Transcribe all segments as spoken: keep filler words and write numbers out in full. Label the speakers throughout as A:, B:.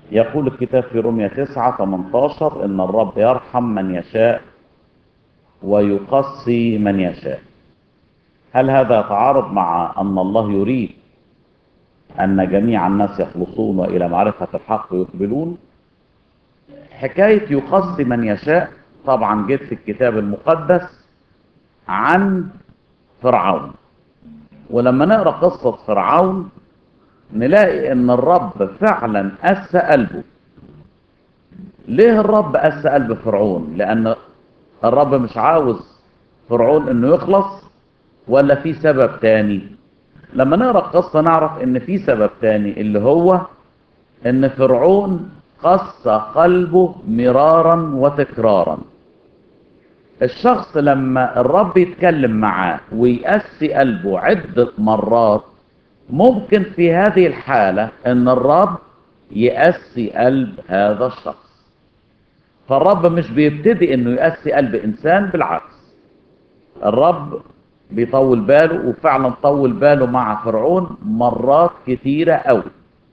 A: يقول الكتاب في رومية تسعة ثمانية عشر ان الرب يرحم من يشاء ويقصي من يشاء. هل هذا يتعارض مع ان الله يريد ان جميع الناس يخلصون والى معرفة الحق يقبلون؟ حكاية يقصي من يشاء طبعا جت في الكتاب المقدس عن فرعون، ولما نقرأ قصة فرعون نلاقي ان الرب فعلا قسى قلبه. ليه الرب قسى قلب فرعون؟ لان الرب مش عاوز فرعون انه يخلص، ولا في سبب تاني؟ لما نقرأ القصة نعرف ان في سبب تاني، اللي هو ان فرعون قسى قلبه مرارا وتكرارا. الشخص لما الرب يتكلم معاه ويقسي قلبه عدة مرات، ممكن في هذه الحالة ان الرب يقسي قلب هذا الشخص. فالرب مش بيبتدي انه يقسي قلب انسان، بالعكس الرب بيطول باله، وفعلا طول باله مع فرعون مرات كتيرة قوي.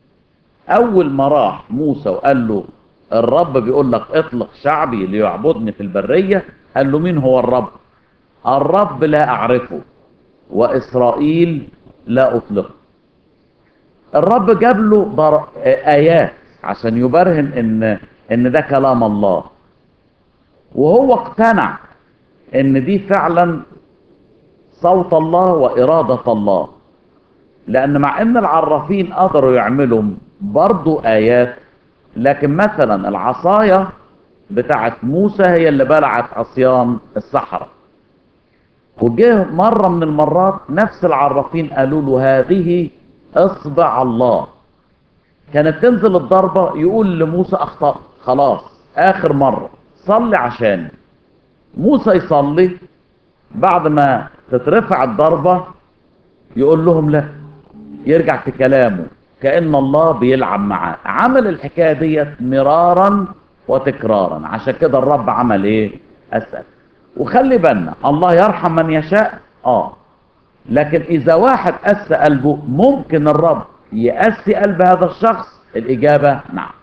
A: اول ما راح موسى وقال له الرب بيقول لك اطلق شعبي ليعبدني في البرية، قال له مين هو الرب؟ الرب لا اعرفه واسرائيل لا اطلقه. الرب جاب له بر... ايات عشان يبرهن ان ان ده كلام الله، وهو اقتنع ان دي فعلا صوت الله وارادة الله. لان مع ان العرافين قدروا يعملوا برضو ايات، لكن مثلا العصاية بتاعت موسى هي اللي بلعت عصيان الصحراء. وجه مرة من المرات نفس العرافين قالوا له هذه اصبع الله. كانت تنزل الضربة يقول لموسى اخطأت، خلاص اخر مرة صلي عشاني. موسى يصلي، بعد ما تترفع الضربة يقول لهم لا، يرجع في كلامه كأن الله بيلعب معاه. عمل الحكاية ديت مرارا وتكرارا، عشان كده الرب عمل ايه؟ أسأل. وخلي بالنا الله يرحم من يشاء، اه لكن اذا واحد قسى قلبه ممكن الرب يقسي قلب هذا الشخص. الاجابة نعم.